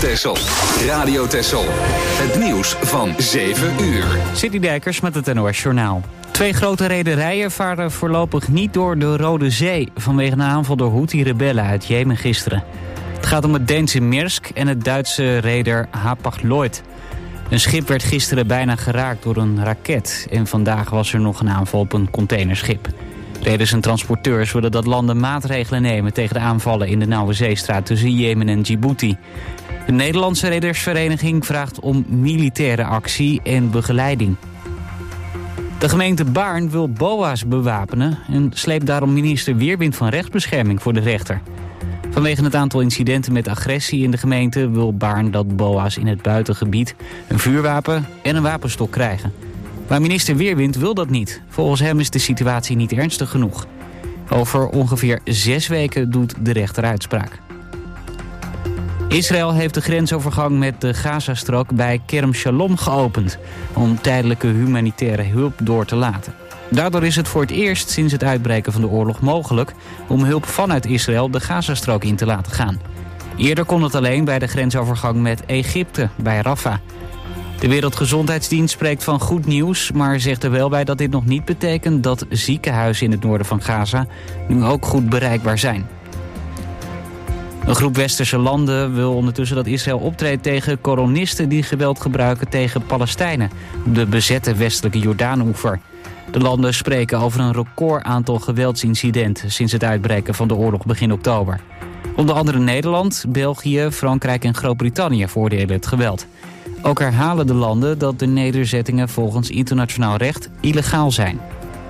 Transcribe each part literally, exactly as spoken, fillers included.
Texel. Radio Texel. Het nieuws van zeven uur. City Dijkers met het N O S Journaal. Twee grote rederijen varen voorlopig niet door de Rode Zee vanwege een aanval door Houthi-rebellen uit Jemen gisteren. Het gaat om het Deense Maersk en het Duitse reder Hapag-Lloyd. Een schip werd gisteren bijna geraakt door een raket en vandaag was er nog een aanval op een containerschip. Reders en transporteurs willen dat landen maatregelen nemen tegen de aanvallen in de Nauwe Zeestraat tussen Jemen en Djibouti. De Nederlandse Redersvereniging vraagt om militaire actie en begeleiding. De gemeente Baarn wil B O A's bewapenen en sleept daarom minister Weerwind van Rechtsbescherming voor de rechter. Vanwege het aantal incidenten met agressie in de gemeente wil Baarn dat B O A's in het buitengebied een vuurwapen en een wapenstok krijgen. Maar minister Weerwind wil dat niet. Volgens hem is de situatie niet ernstig genoeg. Over ongeveer zes weken doet de rechter uitspraak. Israël heeft de grensovergang met de Gazastrook bij Kerem Shalom geopend om tijdelijke humanitaire hulp door te laten. Daardoor is het voor het eerst sinds het uitbreken van de oorlog mogelijk om hulp vanuit Israël de Gazastrook in te laten gaan. Eerder kon het alleen bij de grensovergang met Egypte, bij Rafah. De Wereldgezondheidsdienst spreekt van goed nieuws, maar zegt er wel bij dat dit nog niet betekent dat ziekenhuizen in het noorden van Gaza nu ook goed bereikbaar zijn. Een groep westerse landen wil ondertussen dat Israël optreedt tegen kolonisten die geweld gebruiken tegen Palestijnen op de bezette westelijke Jordaanoever. De landen spreken over een record aantal geweldsincidenten sinds het uitbreken van de oorlog begin oktober. Onder andere Nederland, België, Frankrijk en Groot-Brittannië veroordelen het geweld. Ook herhalen de landen dat de nederzettingen volgens internationaal recht illegaal zijn.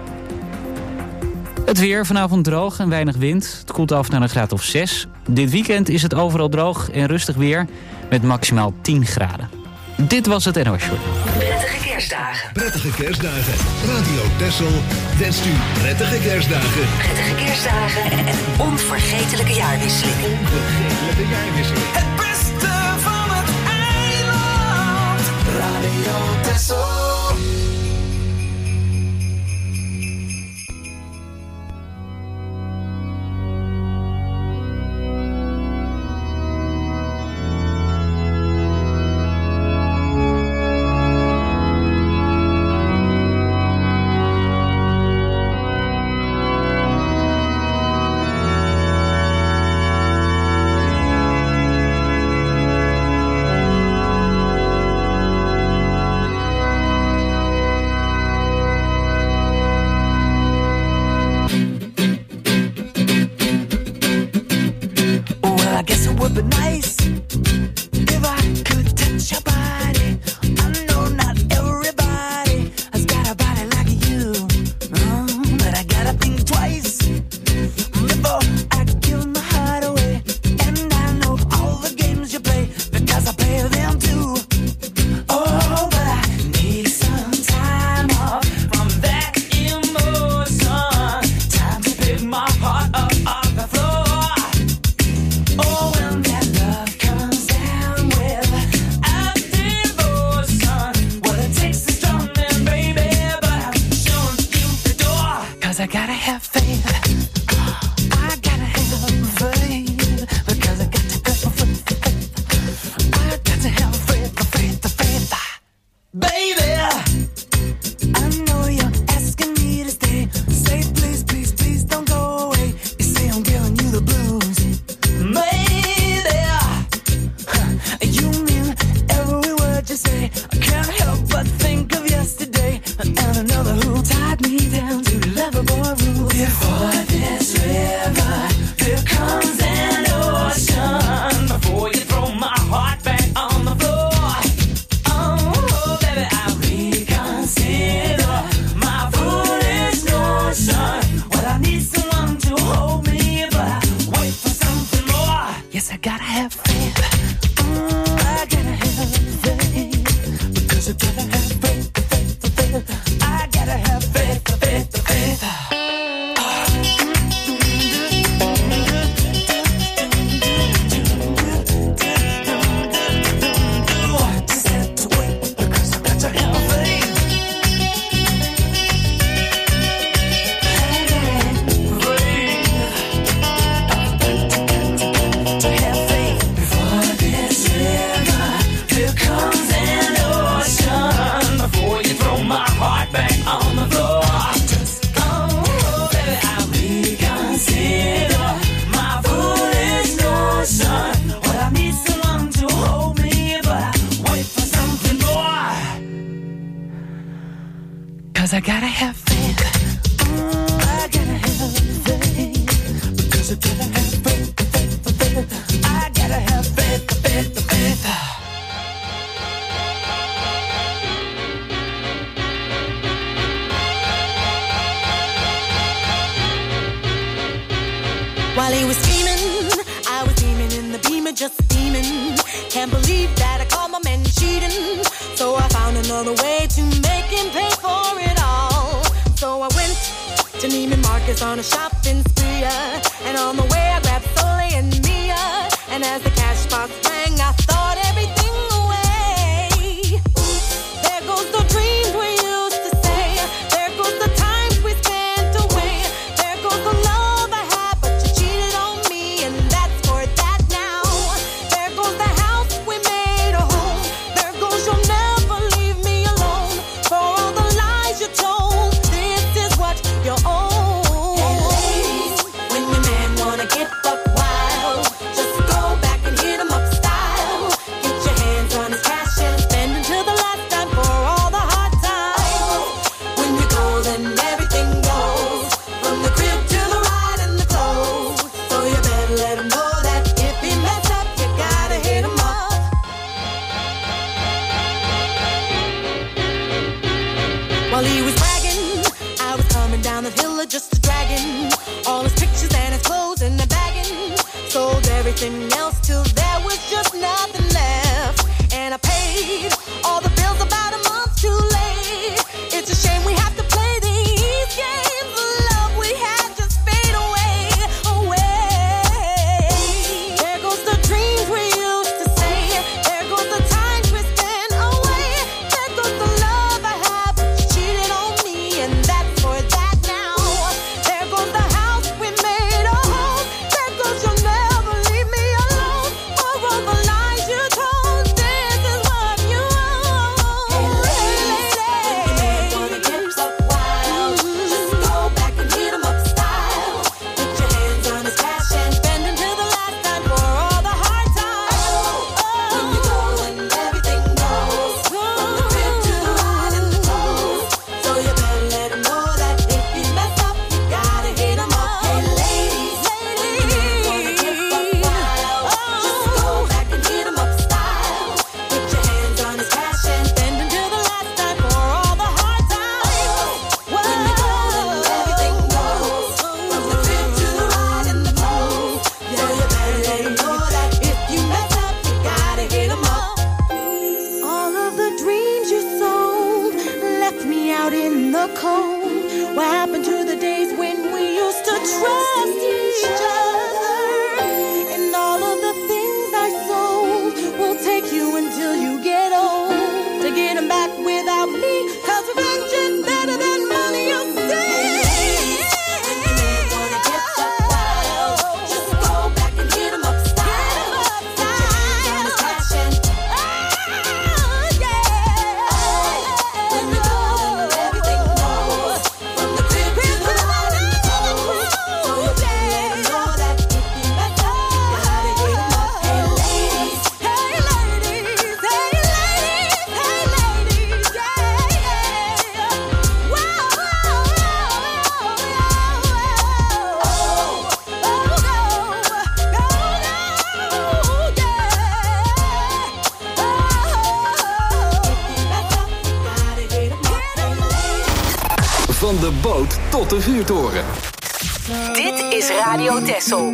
Het weer, vanavond droog en weinig wind. Het koelt af naar een graad of zes. Dit weekend is het overal droog en rustig weer met maximaal tien graden. Dit was het N O S Journaal. Prettige kerstdagen. Prettige kerstdagen. Radio Texel wenst u prettige kerstdagen. Prettige kerstdagen en een onvergetelijke jaarwisseling. Onvergetelijke jaarwisseling. Het beste van het eiland. Radio Texel. 'cause I gotta have faith. Ooh, I gotta have faith. Because I gotta have faith, faith, faith. I gotta have faith, faith, faith. While he was steaming, I was steaming in the Beamer, just steaming. Can't believe that I caught my man cheating. So I found another way to make him pay for it all. So I went to Neiman Marcus on a shopping spree, and on the way I grabbed Sully and Mia. And as the cash box rang, I thought everything away. There goes the dreams we used to say. There goes the times we spent away. There goes the love I had, but you cheated on me, and that's for that now. There goes the house we made a home. There goes you'll never leave me alone. For all the lies you told, this is what you own. Hey ladies, when your man wanna get buck wild, just go back and hit him up style. Get your hands on his cash and spend until the last time for all the hard times. When you go, then everything goes, from the crib to the ride and the clothes. So you better let him know that if he mess up, you gotta hit him up. While he was bragging, I was coming down the hill just a dragging all his pictures and his clothes in the bagging. Sold everything else till there was just nothing left, and I paid all the bills about a month too late. It's a shame we have to play these games. The love we had just fade away, away. There goes the dreams we used to say. There goes the times we spent away. There goes the love I had, but you cheated on me, and that's for that now. There goes the house we made a home. There goes you'll never leave me alone. For all the lies you told, this is what you own. Hey ladies, when your man wanna get buck wild, just go back and hit him up style. Get your hands on his cash and spend until the last time for all the hard times. When you go and everything goes, from the crib to the ride and the clothes. So you better let him know that if he mess up, you gotta hit him up. Hey ladies, when your man wanna get buck wild, just go back and hit him up style. Get your hands on his cash and spend until the last time for all the hard times. When you go and everything goes, from the crib to the ride and the clothes. So you better let him know that if you mess up, you gotta hit him up. All of the dreams you sold left me out in the cold. What happened to the days when we used to trust each other? And all of the things I sold will take you until you get old to get them back without me. 'Cause revenge is better than money, you say. When your man wanna get buck wild, just go back and hit him up style. Get your hands on his cash and when you go, then everything goes, from the crib to the ride and the clothes. So you better let him know that if he mess up, you gotta hit him up. Hey ladies, hey ladies, hey ladies, hey ladies, yeah, yeah. Whoa, whoa, whoa, whoa, oh, oh, go, go now, yeah. Oh, if he mess up, you gotta hit him up. Hey ladies. Van de boot tot de vuurtoren. Dit is Radio Texel.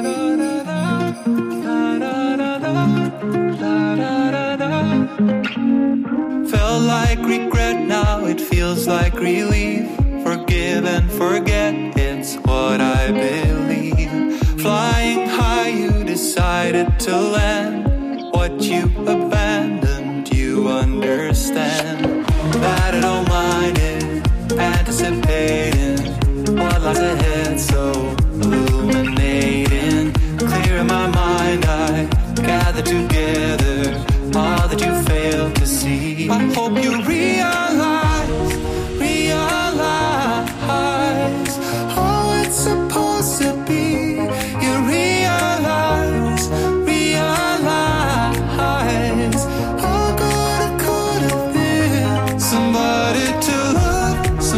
Felt like regret, now it feels like relief. Forgive and forget, it's what I believe. Flying high, you decided to land. What you abandoned, you understand. That I don't mind it, anticipating what lies ahead, so illuminating. Clear in my mind, I gather together all that you failed to see. I hope you realize, realize how it's supposed to be. You realize, realize how good it could have been. Somebody to love,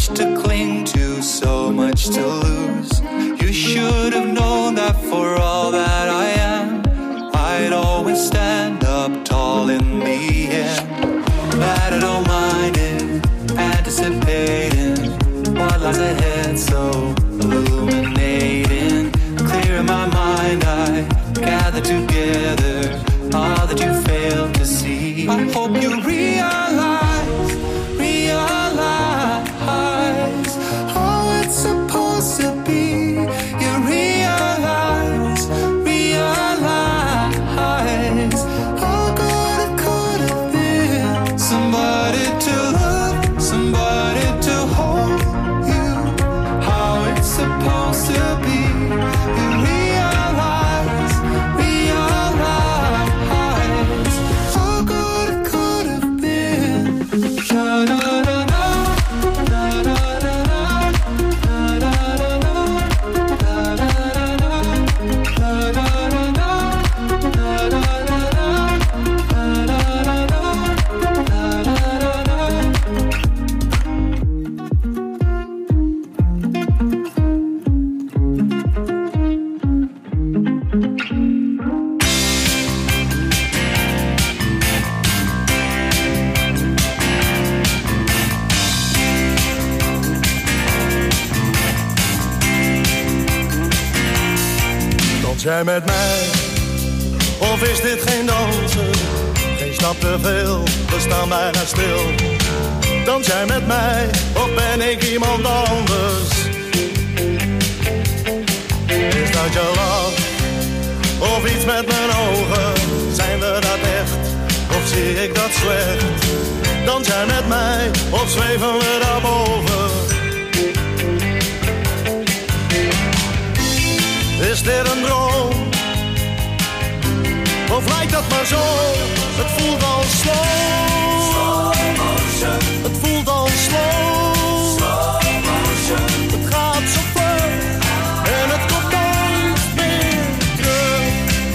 much to cling to, so much to lose. You should have known that for all that I am, I'd always stand up tall in the end. That I don't mind it, anticipating what lies ahead, so illuminating. Clear in my mind, I gather together all that you failed to see. I hope you realize, realize how it's supposed to be. You realize, realize how good it could have been. Somebody to love, somebody to hold you. How it's supposed to be. You realize, realize how good it could have been. Sha-da-da-da, da-da-da-da, Dans jij met mij, of is dit geen dansen? Geen stap te veel, we staan bijna stil. Dans jij met mij, of ben ik iemand anders? Is dat je lach, of iets met mijn ogen? Zijn we dat echt, of zie ik dat slecht? Dans jij met mij, of zweven we daarboven? Is dit een droom? Of lijkt dat maar zo? Het voelt al slow. Slow motion. Het voelt al slow. Slow motion. Het gaat zo vlug en het komt nooit meer terug.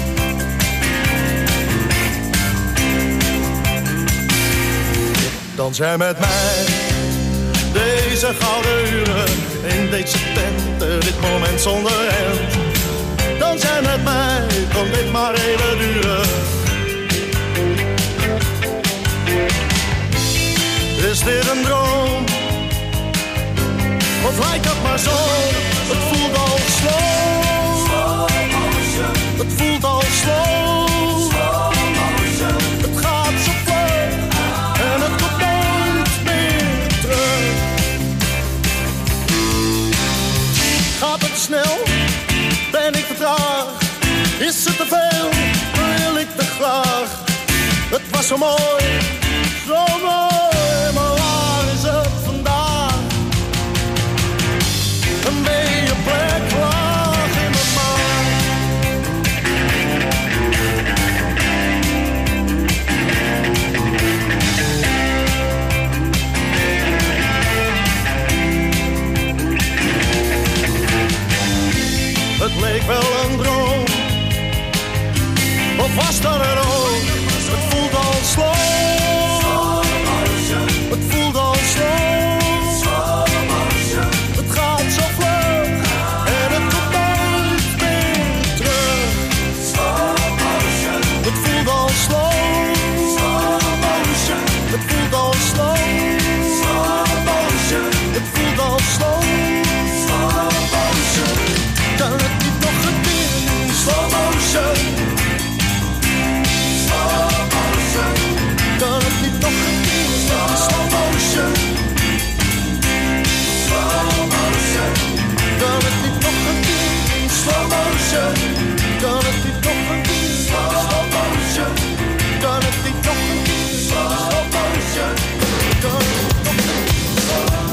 Dans jij met mij deze gouden uren in deze tent, dit moment zonder end. Dans jij met mij, kon dit maar even duren. Is dit een droom? Of lijkt dat maar zo? Het voelt al slow. Slow motion. Het voelt al slow. Slow motion. Het gaat zo vlug en het komt nooit meer terug. Gaat het snel? Ben ik te traag? Is het te veel? Wil ik te graag? Het was zo mooi, zo mooi, maar waar is het vandaag? Een beetje plek laag in mijn maag. Het leek wel een droom, of was dat er ook? Het voelt al slow. Het voelt al slow. Het gaat zo vlug en het komt nooit meer terug. Het voelt al slow. Het voelt al slow. Het voelt al slow. Kan het niet nog een keer in slow motion? Slow motion. Kan het niet nog een keer in slow motion? Slow motion. Kan het niet nog een keer in slow motion? Kan het niet nog een keer in slow motion? Kan het niet nog een keer in slow motion? Kan het niet nog een keer in slow motion?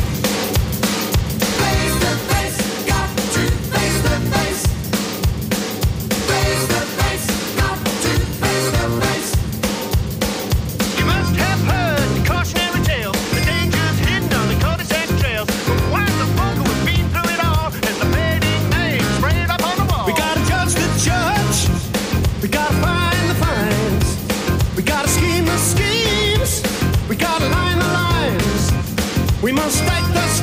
Face the face, got to face the face. Face the face, got to face the face. You must have heard the cautionary tale, the dangers hidden on the cul-de-sac trails. But why the bunker was beaten through it all, and the fading names sprayed up on the wall. We gotta judge the judge, we gotta find the fines, we gotta scheme the schemes, we gotta line the lines. We must strike the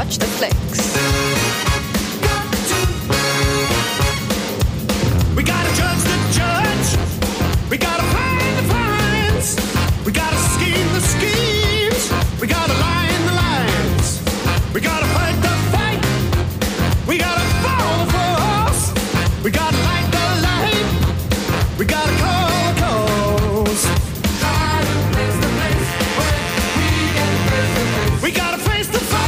watch the flicks. We gotta judge the judge. We gotta find the fines. We gotta scheme the schemes. We gotta line the lines. We gotta fight the fight. We gotta follow the force. We gotta light the light. We gotta call the calls. We gotta face the fight.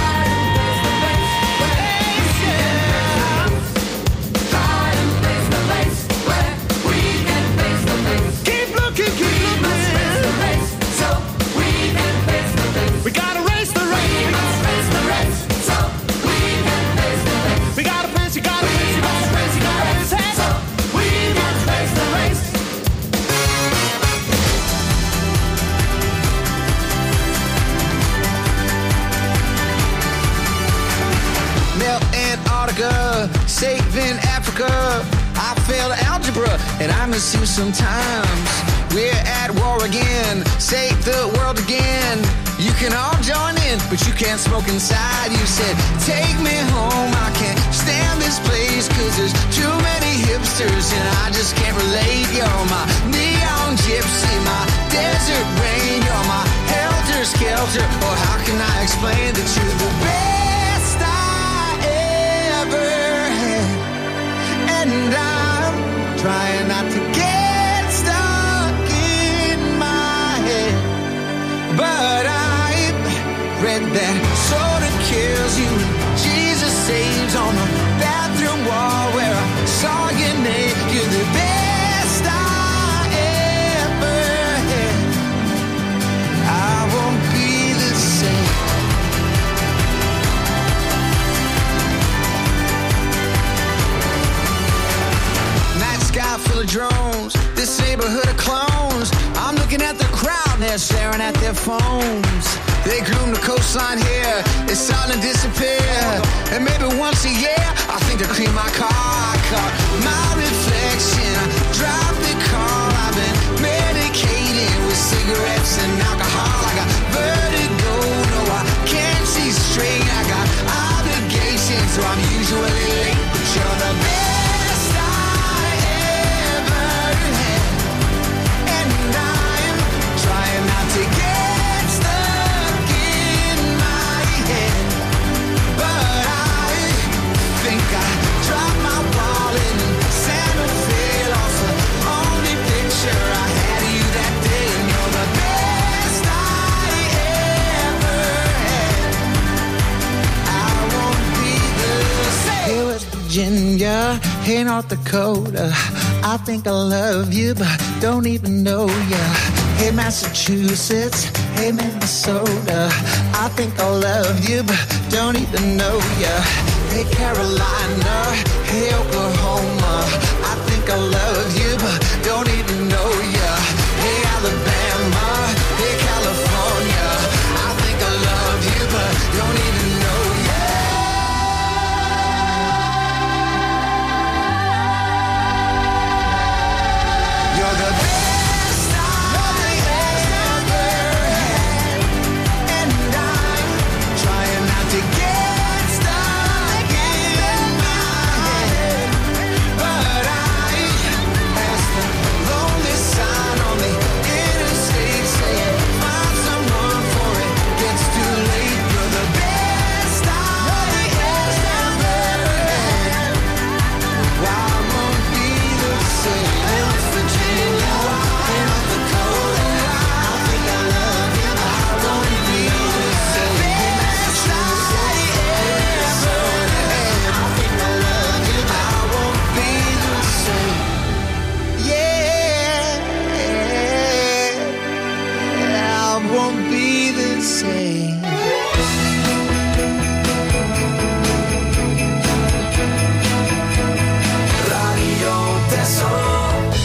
Saving Africa, I failed algebra, and I miss you sometimes. We're at war again, save the world again. You can all join in, but you can't smoke inside. You said, take me home, I can't stand this place, cause there's too many hipsters, and I just can't relate. You're my neon gypsy, my desert rain. You're my helter-skelter, or how can I explain that you're the best I ever had? And I'm trying not to get stuck in my head, but I read that soda kills you and Jesus saves on the bathroom wall where I saw your name. You're the best I ever had. I won't be the same. Night sky full of drones, this neighborhood of clones. I'm looking at the crowd, they're staring at their phones. They groom the coastline here, it's starting to disappear. And maybe once a year, I think to clean my car. I caught my reflection, I drive the car. I've been medicated with cigarettes and alcohol. I got vertigo, no I can't see straight. I got obligations, so I'm usually late. But you're the best I ever had, and I'm trying not to get Virginia, hey North Dakota, I think I love you, but don't even know ya. Hey Massachusetts, hey Minnesota, I think I love you, but don't even know ya. Hey Carolina, hey Oklahoma, I think I love you, but don't even know ya. Hey Alabama, hey California, I think I love you, but don't even know ya. You're the best I ever had, and I'm trying not to get stuck in my head, but I passed the lonely sign on the interstate saying, find someone for it gets too late. You're the best I ever had. Why won't be the same? West Virginia, in North Dakota, I think I love you, but I won't be the same. Best I ever had. I think I love you, but I won't be the same. Yeah, I won't be the same. Radio Tesoro.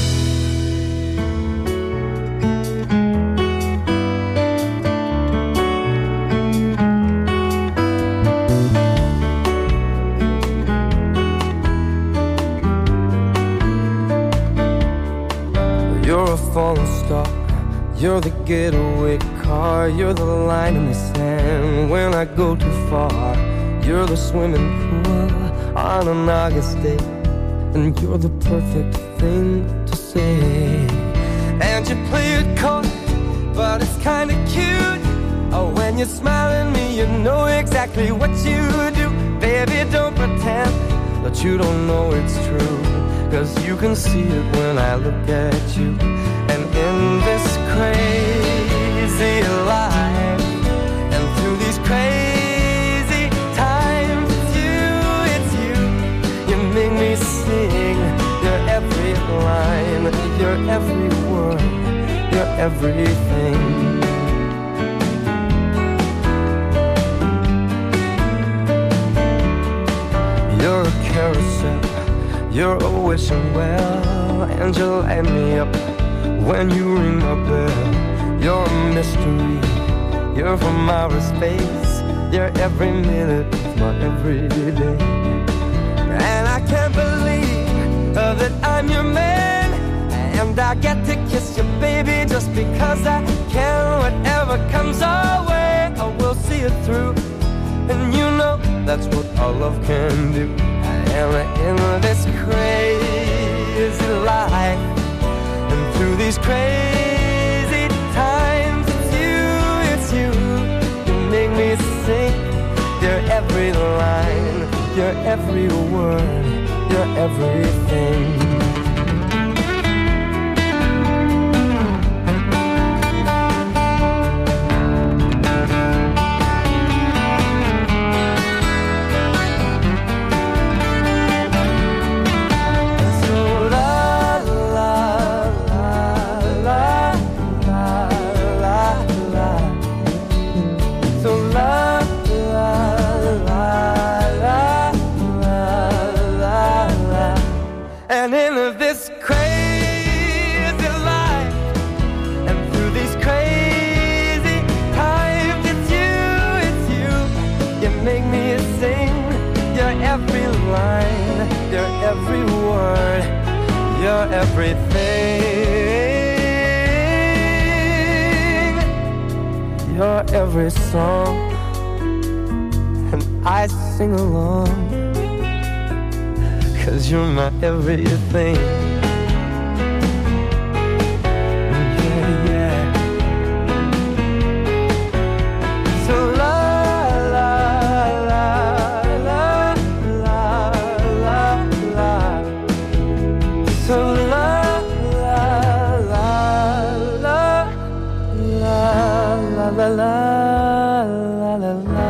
You're a falling star, you're the getaway car, you're the line in the sand when I go too far. You're the swimming pool on an August day, and you're the perfect thing to say. And you play it coy, but it's kinda cute. Oh, when you smile at me, you know exactly what you do. Baby, don't pretend that you don't know it's true, 'cause you can see it when I look at you. And in this crazy life, and through these crazy times, it's you, it's you. You make me sing your every line, your every word, your everything. You're a carousel, you're a wishing well, and you light me up when you ring my bell. You're a mystery, you're from outer space, you're every minute of my everyday. And I can't believe uh, that I'm your man, and I get to kiss you, baby, just because I can. Whatever comes our way, I will see it through. And you know that's what our love can do. And in this crazy life, and through these crazy times, it's you, it's you. You make me sing your every line, your every word, your everything. And in this crazy life, and through these crazy times, it's you, it's you. You make me sing your every line, your every word, your everything, your every song, and I sing along. 'Cause you're my everything. Yeah, yeah. So la la la la la la la. So la la la la la la la la la la.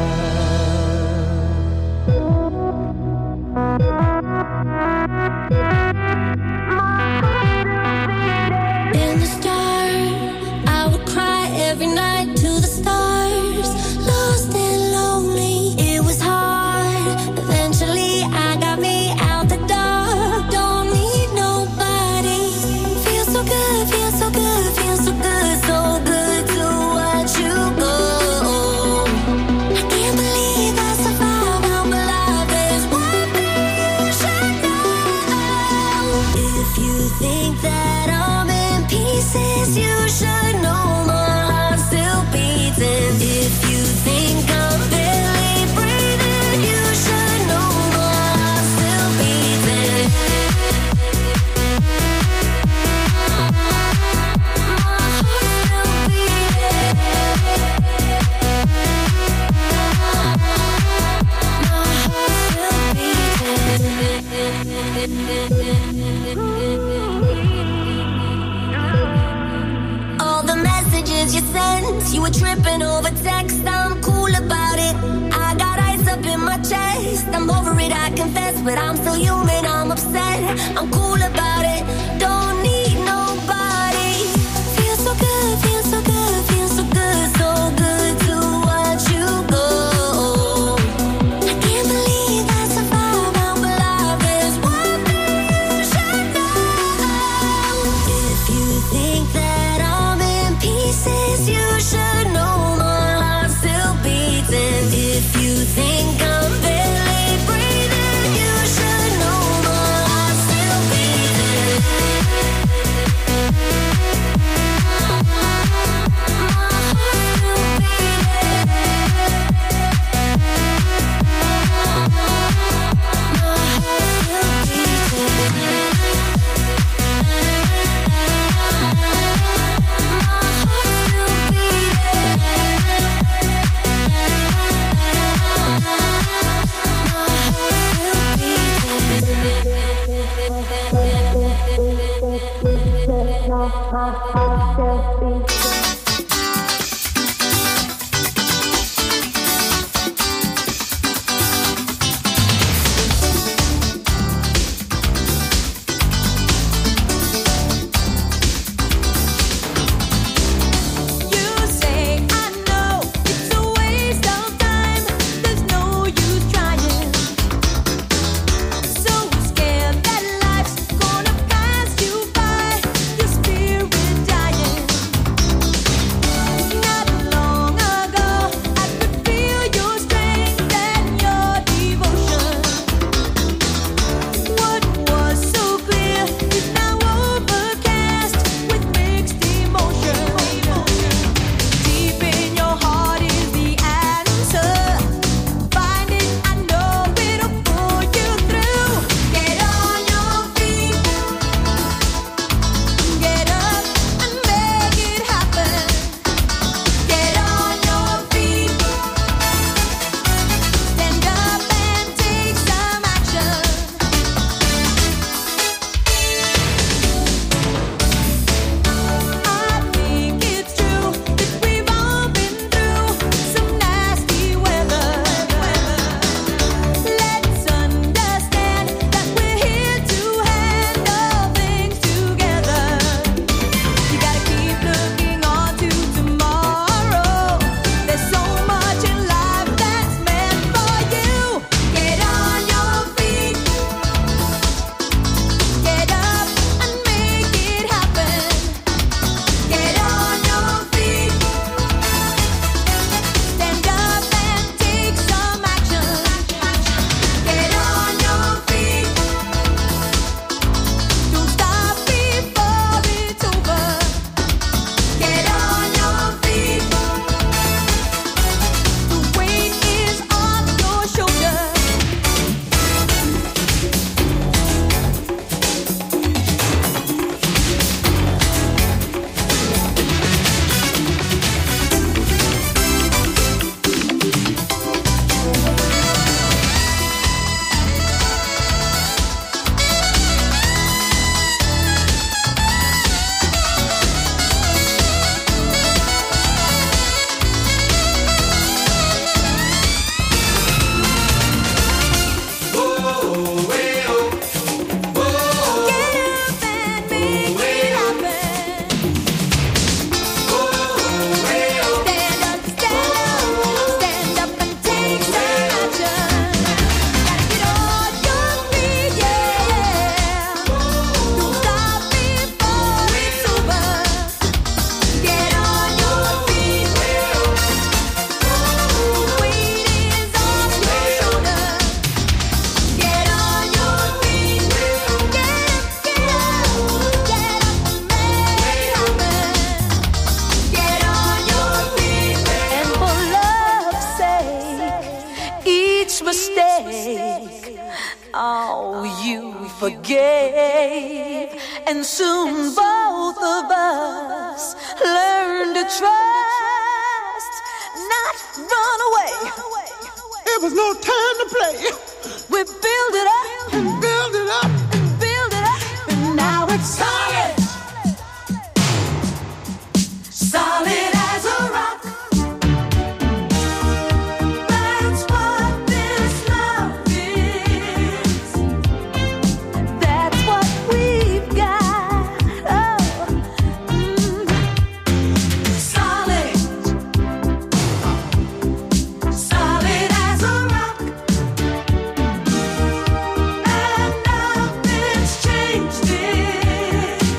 In the dark, I would cry every night to the stars, lost and lonely. It was hard. Eventually, I got me out the dark. Don't need nobody. Feels so good, feels so good, feels so good, so good to watch you go. I can't believe I survived. I'm alive. There's one thing you should know. If you think that I'm in pieces, you should know my heart's still beating. If you think I'm barely breathing, you should know my heart's still beating. My heart's still beating. My heart's still beating. All the messages you sent, you were tripping over text. I'm cool about it. I got ice up in my chest. I'm over it, I confess, but I'm still human. I'm upset. I'm cool about it. Don't need nobody. Feels so good, feels so good, feels so good, so good to watch you go. I can't believe I survived. I'm alive. There's one thing you should know. If you think that I'm in pieces, you should know my heart's still beating. If you think I'm barely breathing, you should know my heart's still beating. Oh, you forgave, and soon both of us learned to trust, not run away. It was no time to play. We build it up and build it up and build it up, and now it's solid, solid as a rock. That's what this love is. That's what we've got. Oh, mm. Solid, solid as a rock. And nothing's changed it.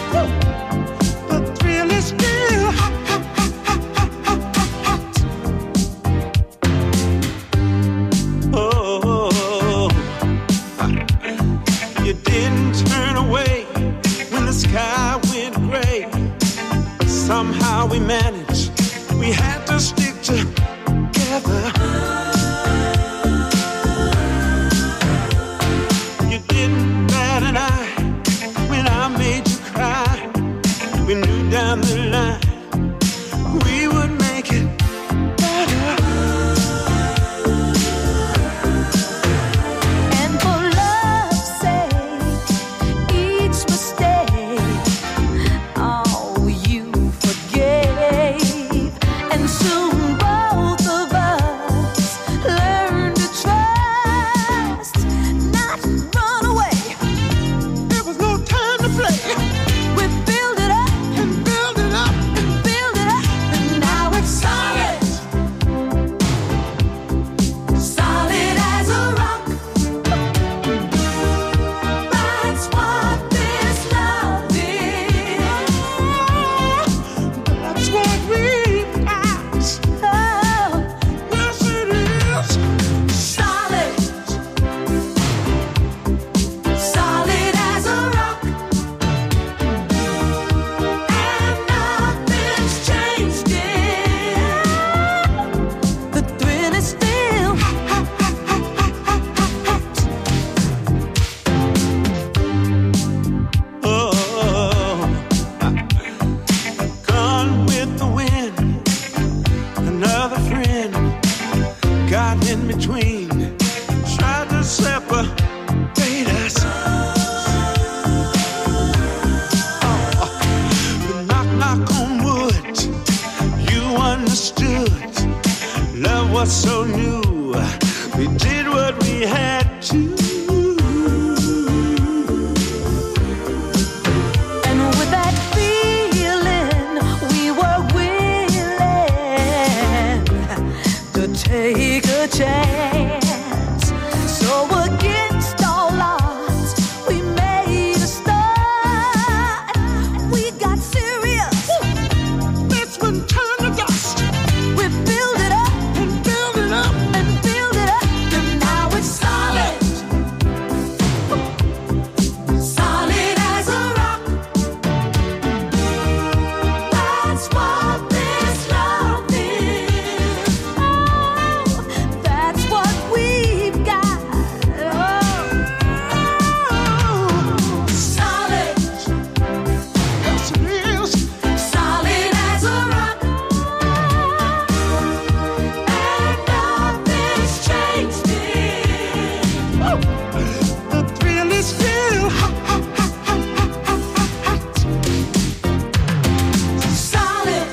between, tried to separate us. Oh, but knock, knock on wood, you understood. Love was so new, we did what we had to. Take a chance. So against all odds, we made a start. We got serious. This one turned to dust. We build it up and build it up and build it up, and now it's solid. Solid as a rock. That's what this love is. That's what we've got. Oh, solid. Yes, it is. Solid as a rock. And nothing's changed it. The thrill is still hot, hot, hot, hot, hot, hot, hot. Solid.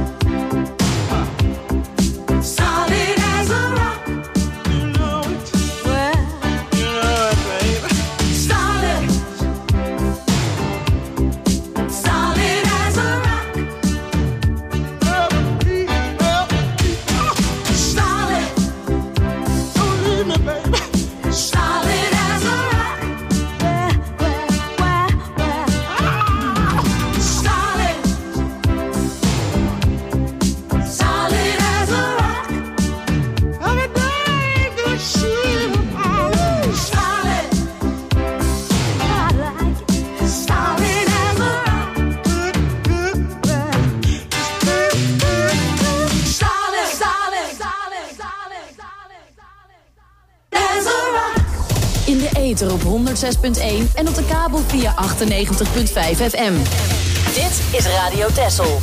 Solid as a rock. You know it. Well, you know it, baby. Solid. Solid as a rock. Solid. Don't leave me, baby. Solid as a rock. Well, well, well, well. Solid. Solid as a rock. Every day the shit. Solid. I like it. Solid as a rock. Good, good, well. Solid, solid, solid, solid, solid, solid as a rock. In de ether op honderdzes punt één en op de kabel via achtennegentig punt vijf F M. Dit is Radio Texel.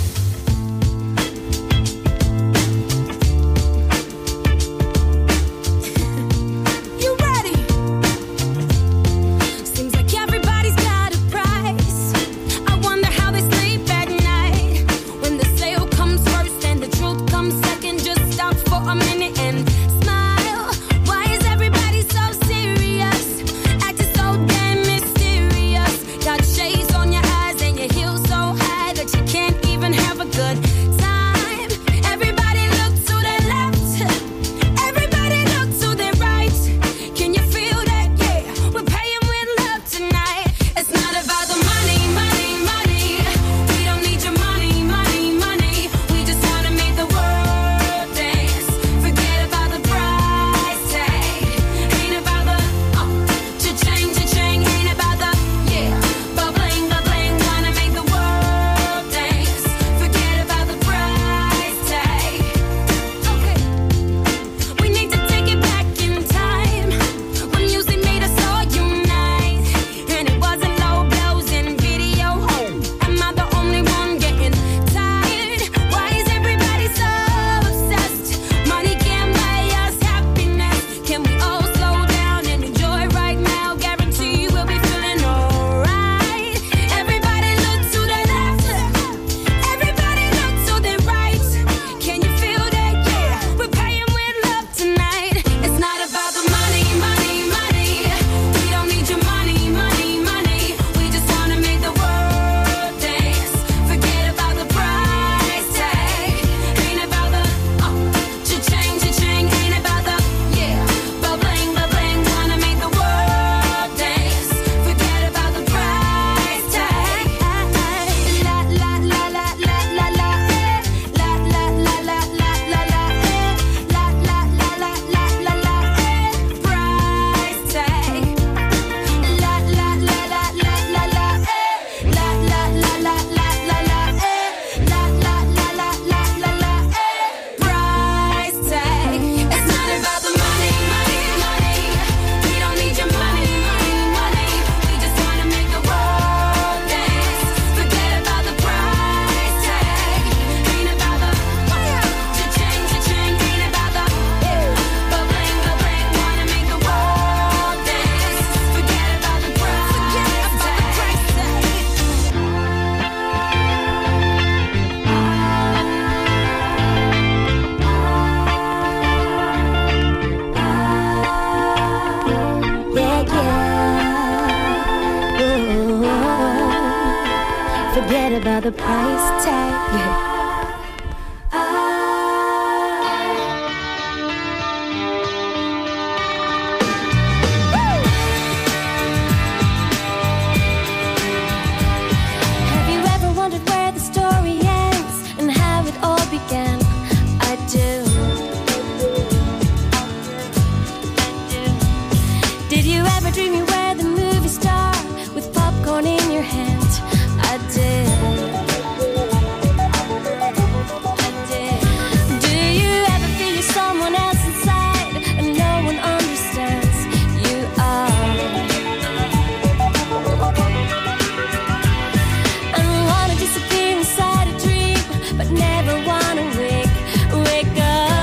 You ready? Seems like everybody's got a price. I wonder how they sleep at night. When the sale comes first and the truth comes second, just stop for a minute and smile. Why is everybody so serious? Acting so damn mysterious. Got shades on your eyes and your heels so high that you can't even have about the price tag. Have you ever wondered where the story ends and how it all began? I do. Did you ever dream you were the movie star with popcorn in your hand? I did. I did. Do you ever feel you're someone else inside and no one understands? You are. And wanna disappear inside a dream, but never wanna wake, wake up.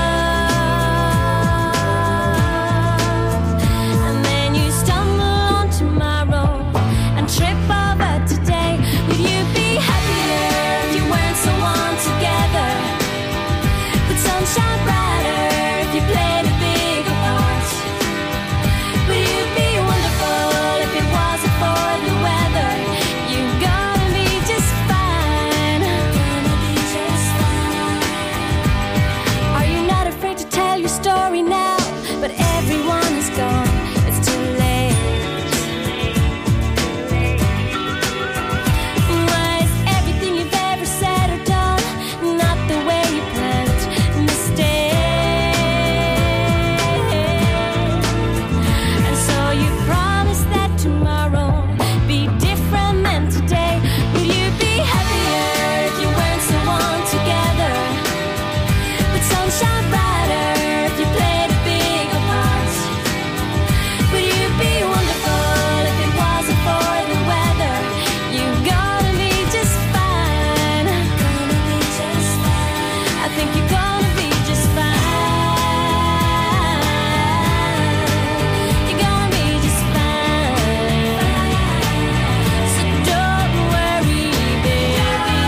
And then you stumble on tomorrow and trip over today. Would you be happier if you weren't so on together? Would sunshine brighter if you played a bigger part? Would you be wonderful if it wasn't for the weather? You're gonna be just fine. Gonna be just fine. Are you not afraid to tell your story now? But everyone is gone. It's too late. Why is everything you've ever said or done not the way you planned? Mistake. And so you promised that tomorrow be different than today. Would you be happier if you weren't so on together? Would sunshine brighter if you played a bigger part? Would you be wonderful if it wasn't for the weather? You're gonna be just fine. Gonna be just fine. I think you're gonna be just fine. You're gonna be just fine. So don't worry, baby.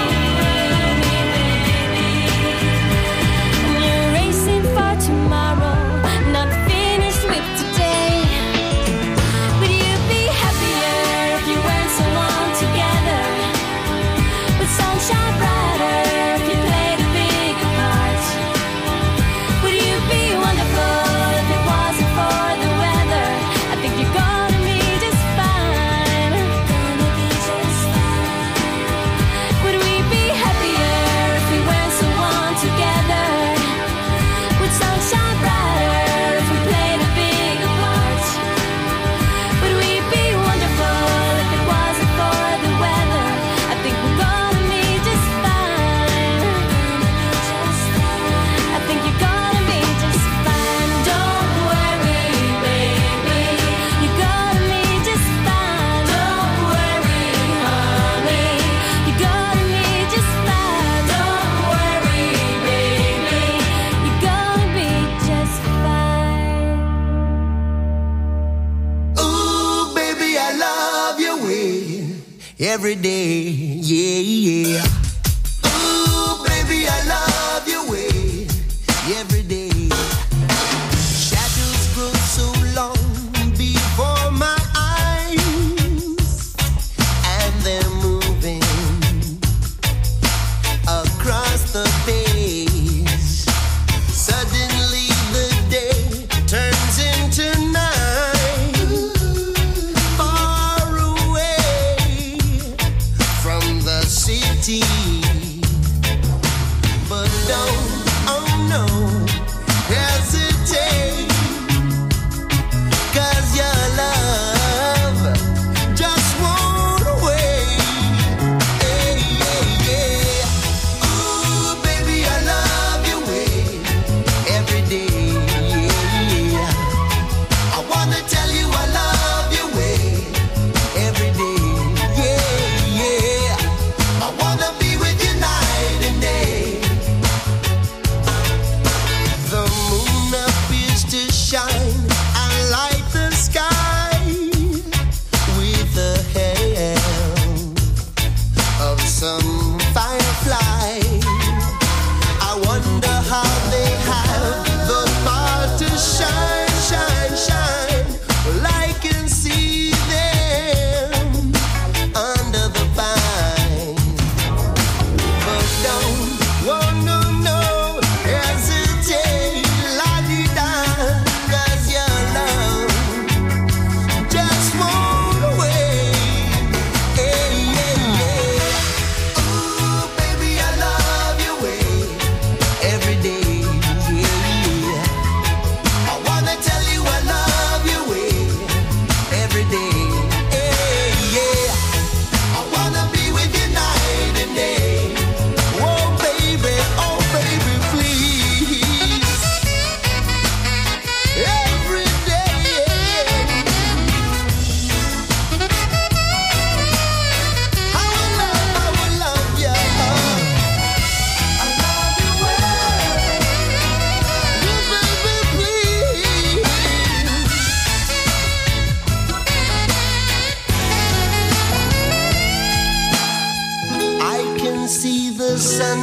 You're racing for tomorrow, not finished with today. Would you be happier if you weren't so long together? Would sunshine brighter if you played a bigger part? Would you be wonderful if it wasn't for the weather? I think you're gonna be just fine. Gonna be just fine. Would we be happier if we weren't so long together? Would sunshine brighter if we played a bigger part? Would we be wonderful if it wasn't for the weather? I think we're gonna be just fine. I think you're gonna be just fine. Don't worry, baby. You're gonna be just fine. Don't worry, honey. You're gonna be just fine. Don't worry, baby. You're gonna be just fine. Ooh, baby, I love your way every day, yeah, yeah. Ooh, baby, I love your way every day. Shadows grow so long before my eyes, and they're moving across the page. Suddenly the day turns into night, far away from the city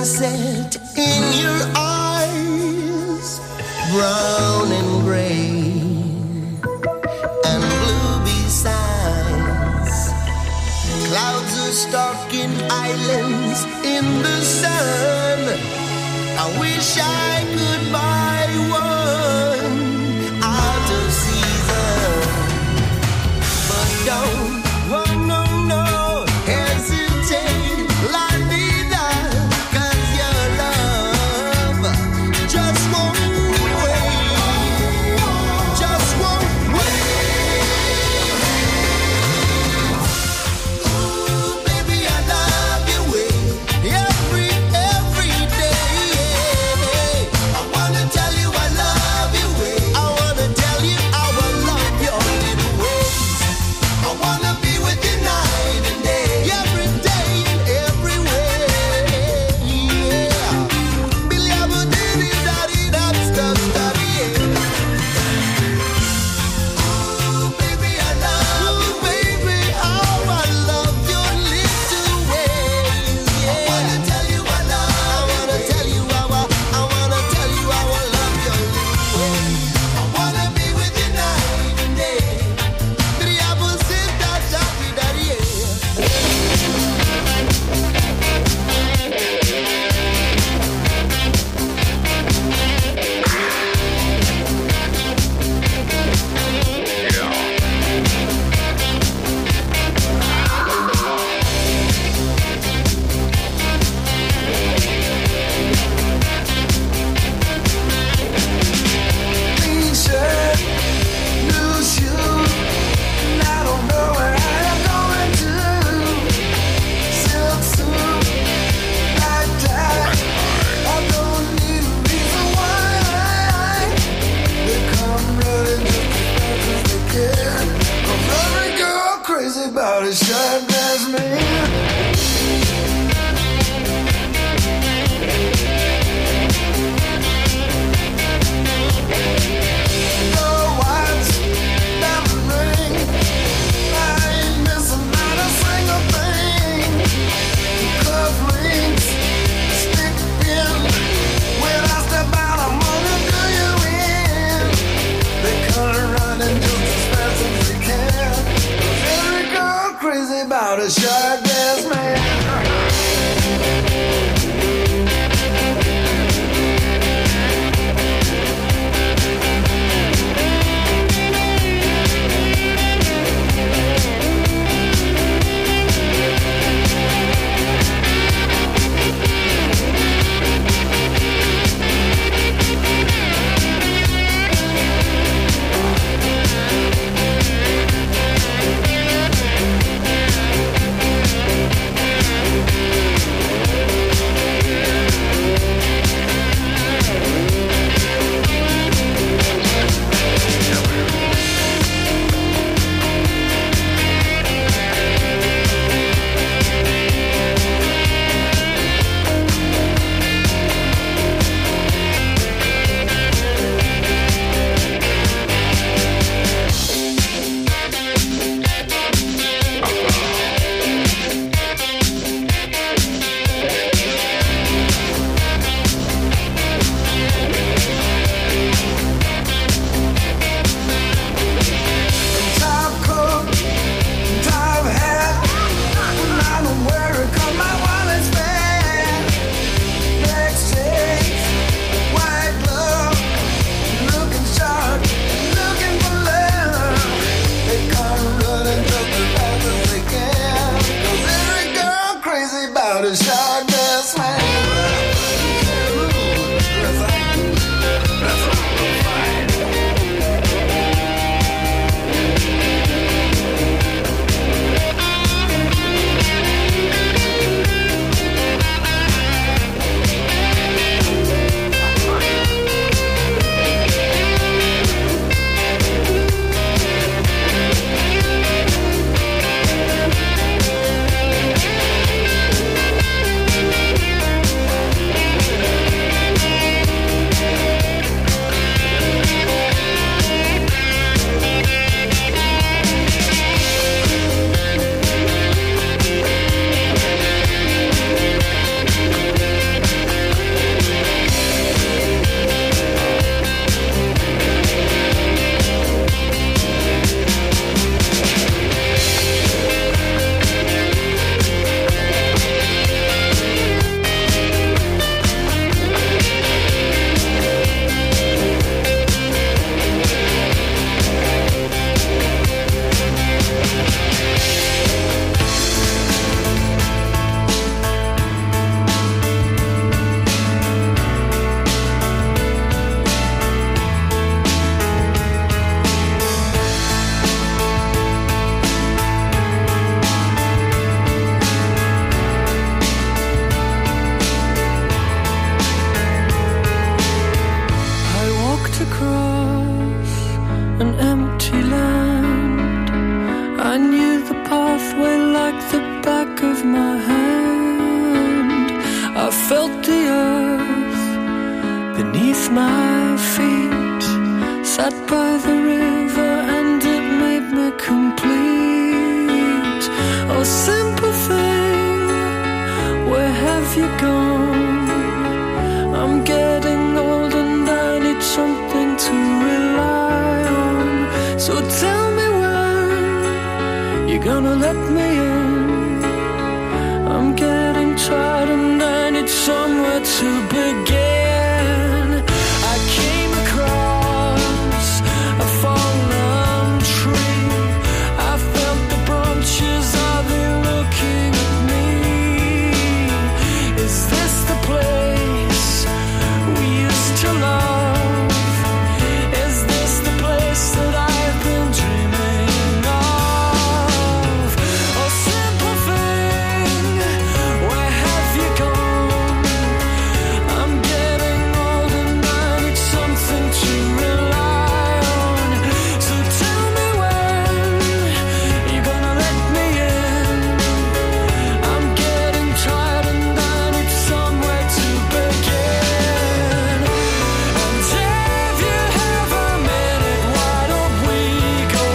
sunset in your eyes, brown and gray and blue besides. Clouds are stalking islands in the sun. I wish I could buy one out of season, but don't, oh no, no, hesitate, la vida, 'cause your love just won't wait, just won't wait. Ooh, baby, I love your way, every, every day. I wanna tell you I love your way. I wanna tell you how I love your little ways. I wanna be with you night and day, every day and every way. Yeah. Billy, I would do it, daddy, that's the study. Ooh, baby, I love you, baby, how I love your little ways. Yeah. I wanna tell you I love. I wanna tell you how I. I wanna tell you how I love your little ways. I wanna be with you night and day. Billy, I would sit down, daddy, daddy, yeah. Clean shirt, new shoes, and I don't know where I'm going to. Silk suit, black tie, I don't need a reason why. They come running just as fast as they can. 'Cause every girl crazy about a shirt that's me. No watch, diamond ring, I ain't missing not a single thing. Cuff links, stick pin, when I step out I'm gonna do you in. They come running just as fast as they can. 'Cause every girl crazy about a shirt that's man. my feet, sat by the river and it made me complete. Oh, simple thing, where have you gone? I'm getting old and I need something to rely on. So tell me when you're gonna let me in. I'm getting tired and I need somewhere to begin. I came across a fallen tree. I felt the branches, are they looking at me? Is this the place we used to love? Is this the place that I've been dreaming of? Oh, simple thing, where have you gone? I'm getting old and I need something to rely on. So tell me when you're gonna let me in. I'm getting tired and I need somewhere to begin. And if you have a minute, why don't we go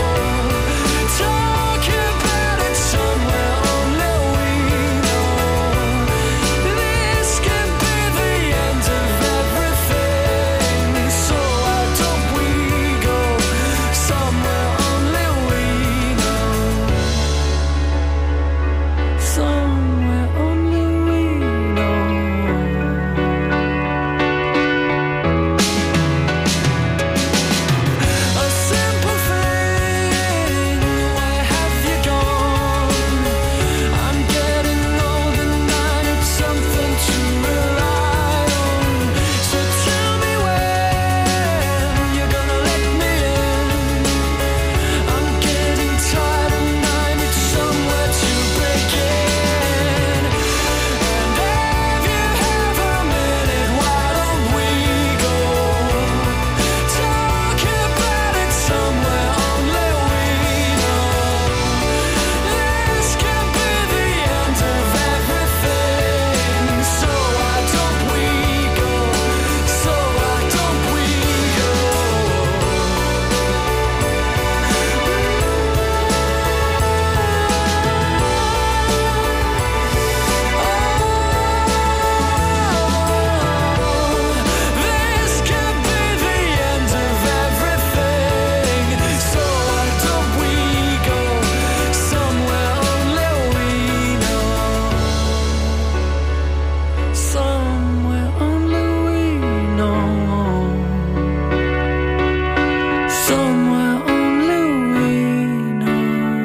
talk about it somewhere only we know? This could be the end of everything. So why don't we go somewhere only we know? Somewhere only we know. A simple thing, where have you gone? I'm getting old and I need something to rely on. So tell me when you're gonna let me in. I'm getting tired and I need somewhere to begin. And if you have a minute, why don't we go talk about it somewhere only we know? This could be the end of everything. So why don't we go? So why don't we go? This could be the end of everything. So why don't we go somewhere only we know? Somewhere only we know. Somewhere only we know.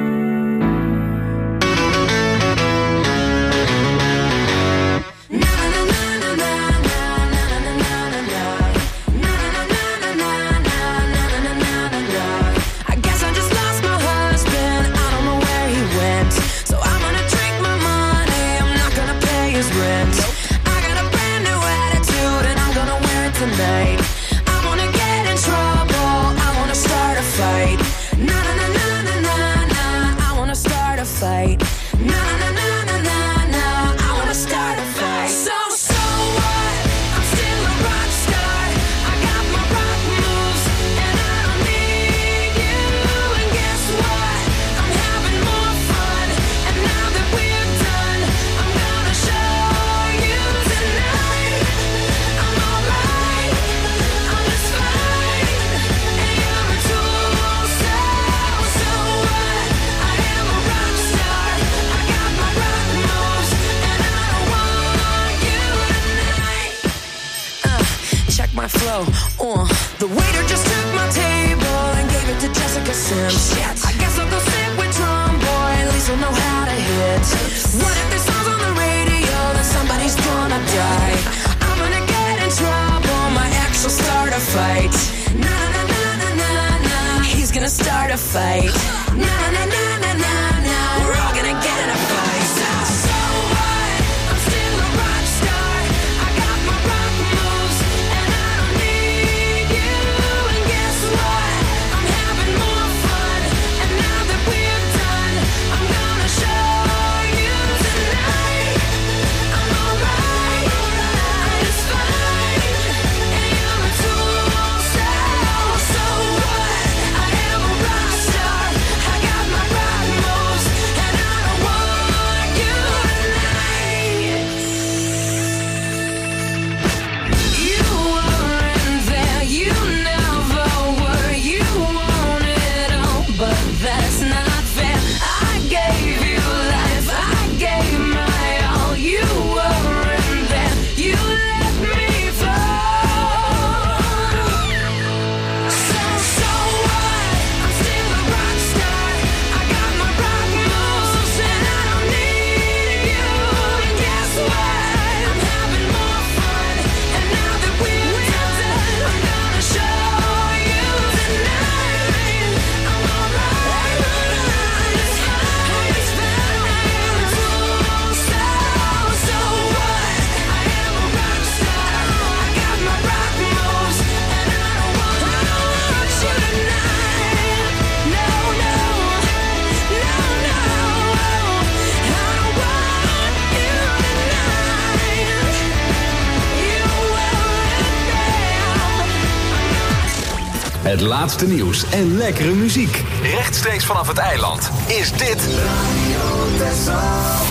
I guess I just lost my husband. I don't know where he went. So I'm gonna drink my money. I'm not gonna pay his rent. I got a brand new attitude and I'm gonna wear it tonight. I wanna get in trouble. I wanna start a fight. Na na na na na na na. I wanna start a fight. Na na na na na na. I wanna start a fight. So so what? I'm still a rock star. I got my rock moves and I don't need you. And guess what? I'm having more fun. And now that we're done, I'm gonna show you tonight. I'm alright. I'm just fine. And you're a tool. So so what? I am a rock star. I got my rock moves and I don't want you tonight. Uh, check my flow. Uh, the waiter just took my table and gave it to Jessica Sims. I guess I'll go sit with Drum Boy. At least I'll know how to hit. What if this song's on the radio? Then somebody's gonna die. I'm gonna get in trouble. My ex will start a fight. Na na na na na na. He's gonna start a fight. Na na na na na na. We're all gonna get in a fight. So, so what? I'm still a rock star. I got my rock moves and I don't need you. And guess what? I'm having more fun. And now that we're done, I'm gonna show you tonight. I'm alright. I'm just fine. And you're Het laatste nieuws en lekkere muziek. Rechtstreeks vanaf het eiland is dit Radio Texel.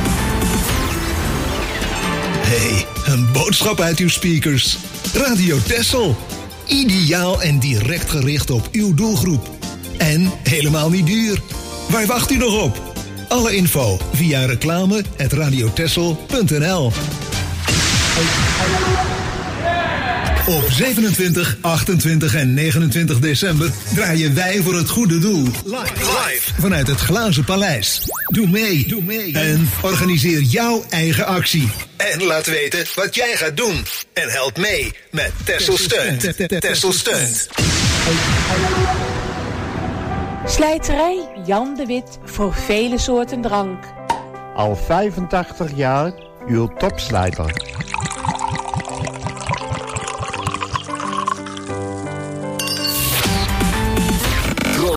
Hey, een boodschap uit uw speakers. Radio Texel. Ideaal en direct gericht op uw doelgroep. En helemaal niet duur. Waar wacht u nog op? Alle info via reclame at radiotexel punt n l. Op zevenentwintig, achtentwintig en negenentwintig december draaien wij voor het goede doel. Live, live vanuit het Glazen Paleis. Doe mee, doe mee en organiseer jouw eigen actie. En laat weten wat jij gaat doen. En help mee met Texel Steunt. Texel Steunt. Slijterij Jan de Wit voor vele soorten drank. Al vijfentachtig jaar uw topslijter.